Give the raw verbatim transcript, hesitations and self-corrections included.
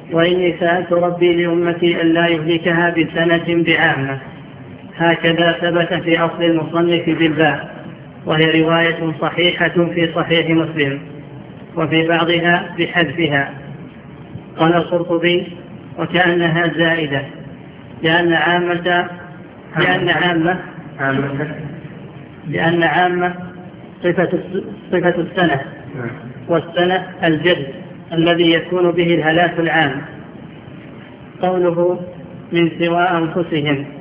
وإني سألت ربي لأمتي ألا يهلكها بسنة بعامة. هكذا ثبت في أصل المصنف بالباء، وهي رواية صحيحة في صحيح مسلم، وفي بعضها بحذفها. قال القرطبي: وكأنها زائدة، لأن عامة لأن عامة لأن عامة صفة صفة السنة، والسنة الجد الذي يكون به الهلاك العام. قوله من سوى أنفسهم